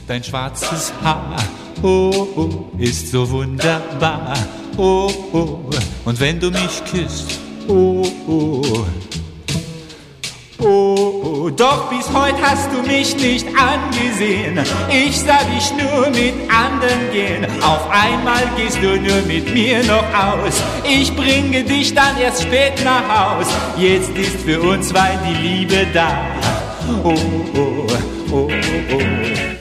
dein schwarzes Haar, oh, oh, ist so wunderbar, oh, oh, und wenn du mich küsst, oh, oh, oh, oh, doch bis heute hast du mich nicht angesehen. Ich sah dich nur mit anderen gehen. Auf einmal gehst du nur mit mir noch aus. Ich bringe dich dann erst spät nach Haus. Jetzt ist für uns zwei die Liebe da. Oh, oh, oh, oh, oh.